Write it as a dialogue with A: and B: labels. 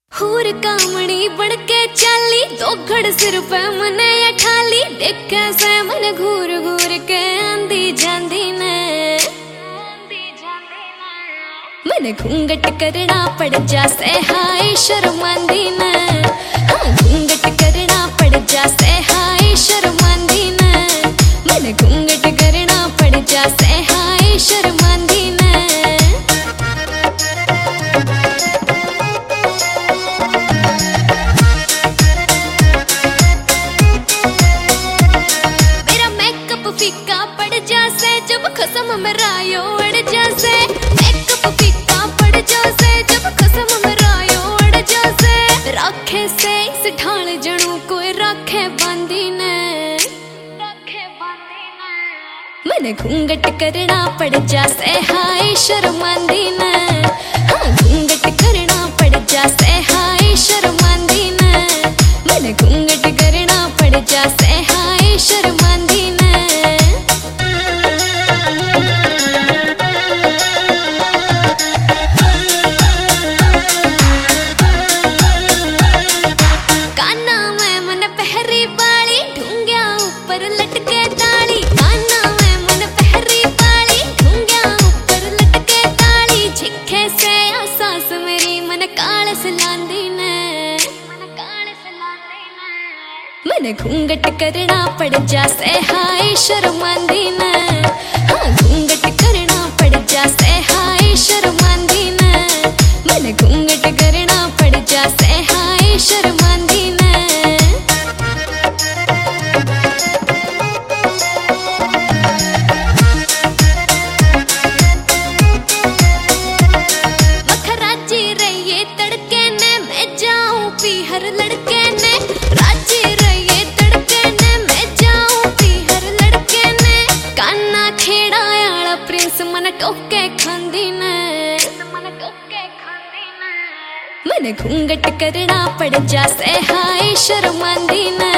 A: हूर कामड़ी बड़ के चाली दो घड़ सिर पे मने अठाली देखे से मन घूर घूर के आंदी जांदी ने मन घूंघट करना पड़ जासे हाय शर्मांदी ने हाँ घूंघट करना पड़ जासे हाय शर्मांदी ने मन घूंघट करना पड़ जासे हाय शर्मांदी ने फीका पड़ जासे जब खसम मरायो अड़ जासे मेकअप फीका पड़ जासे जब खसम मरायो अड़ जासे राखे से इस ढाल जणू कोई राखे बांधी ने मन घूंघट करना पड़ जासे हाय शर्मांदी ने हाँ घूंघट करना पड़ जासे हाय शर्मांदी ने मन घूंघट करना पड़ जासे हाय शर्मांदी ने लटके ताली काना में मन पहरी पाली ढूंढिया ऊपर लटके ताली झिखे से आसास मेरी मन काल सलांदी ने मन घूंघट करना पड़ जासे हाय शर्मांदी ने हाँ घूंघट करना पड़ जासे हाय शर्मांदी ने मन घूंघट करना पड़ जासे हाय शर्मांदी ने हर लड़के ने राजी रहिए तड़के ने मैं जाऊं पी हर लड़के ने काना खेड़ा आला प्रिंस मन टोके खांदी ने मन घूंघट करना पड़ जासे हाय शर्मांदी ने